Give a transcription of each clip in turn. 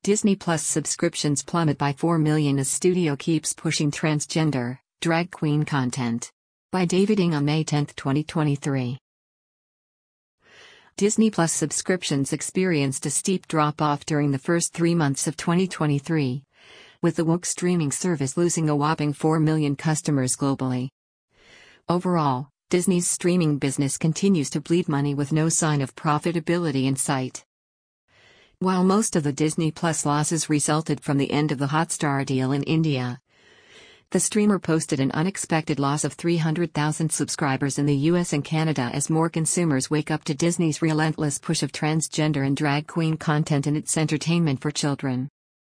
Disney Plus subscriptions plummet by 4 million as studio keeps pushing transgender, drag queen content. By David Ng on May 10, 2023. Disney Plus subscriptions experienced a steep drop-off during the first 3 months of 2023, with the woke streaming service losing a whopping 4 million customers globally. Overall, Disney's streaming business continues to bleed money with no sign of profitability in sight. While most of the Disney Plus losses resulted from the end of the Hotstar deal in India, the streamer posted an unexpected loss of 300,000 subscribers in the US and Canada as more consumers wake up to Disney's relentless push of transgender and drag queen content in its entertainment for children.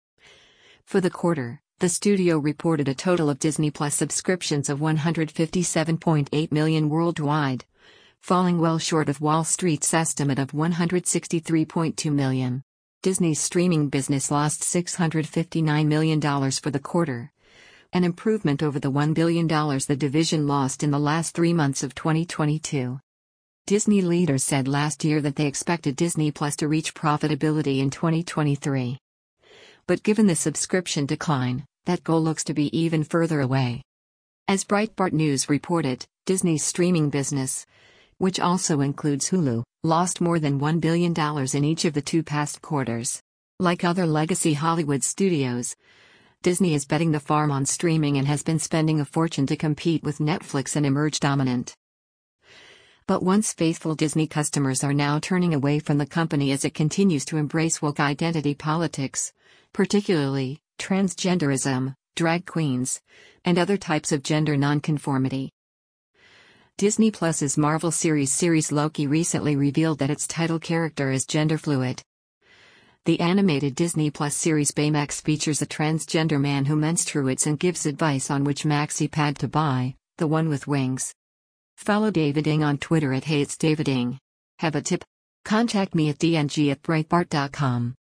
For the quarter, the studio reported a total of Disney Plus subscriptions of 157.8 million worldwide, falling well short of Wall Street's estimate of 163.2 million. Disney's streaming business lost $659 million for the quarter, an improvement over the $1 billion the division lost in the last 3 months of 2022. Disney leaders said last year that they expected Disney Plus to reach profitability in 2023. But given the subscription decline, that goal looks to be even further away. As Breitbart News reported, Disney's streaming business, which also includes Hulu, lost more than $1 billion in each of the 2 past quarters. Like other legacy Hollywood studios, Disney is betting the farm on streaming and has been spending a fortune to compete with Netflix and emerge dominant. But once faithful Disney customers are now turning away from the company as it continues to embrace woke identity politics, particularly transgenderism, drag queens, and other types of gender nonconformity. Disney Plus's Marvel series Loki recently revealed that its title character is gender fluid. The animated Disney Plus series Baymax features a transgender man who menstruates and gives advice on which maxi pad to buy, the one with wings. Follow David Ng on Twitter at @HeyIt'sDavidNg. Have a tip? Contact me at dng@breitbart.com.